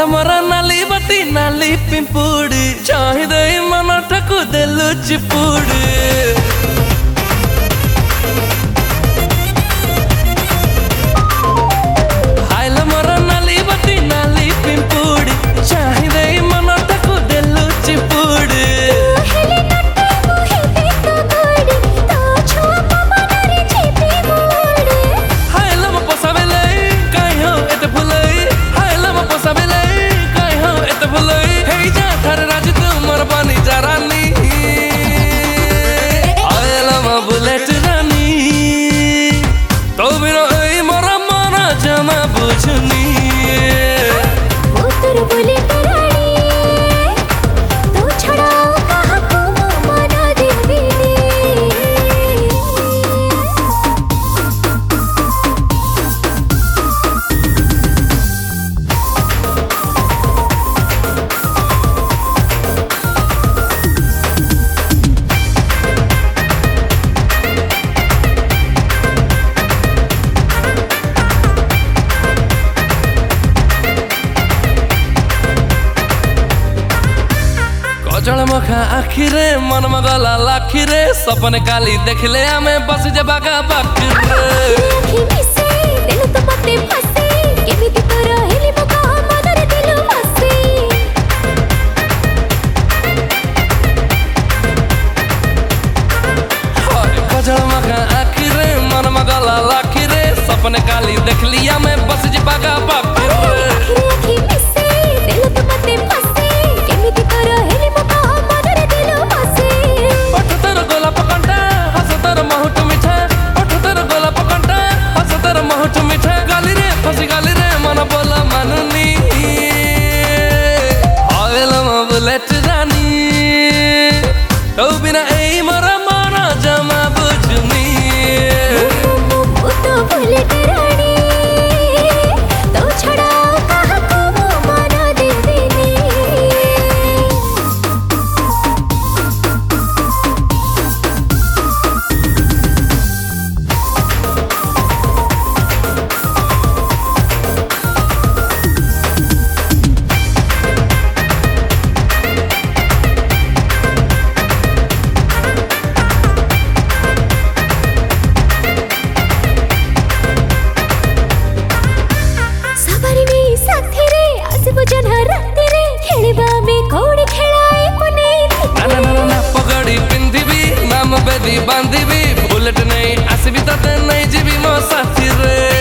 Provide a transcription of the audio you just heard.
मोरा नाली बती नाली पिंपुड़ी चाहि दे मन ठकु देलु चिपुड़ी मोरा नाली बती नाली पिंपुड़ी चाहि दे मन ठकु देलु चिपुड़ी बुलेट रानी तो बिना मोरा माना जमा बुझनी उतर बुलेट रानी तो छड़ाओ कहाँ को माना देवी जल मखा आखिरे मन मगला लाखिरे सपने काली देखले आमे बस जे बागा बाखिरे आखी मिसे दिल तो पते फसे केमिति तोर हेली मका मनरे दिल फसे जल मखा आखिरे मन मगला लाखिरे सपने काली देखली आमे बस जे बागा बाखिरे आखी मिसे दिल तो पते फसे केमिति तोर हेली मका मनरे दिल फसे पठ तोर गोलाप कंटा हस तोर महूट मिठा पठ तोर गोलाप कंटा हस तोर महूट मिठा गाली रे फसी गाली रे मन बोला मानुनी आवेला म बुलेट रानी तो बिना ए मोरा माना जमा बुझनी तो बुलेट रानी तो छड़ाओ कहाँ को माना देवी बांधीबी बुलेट नहीं आसबी तते नहीं जीवी मो साथी रे।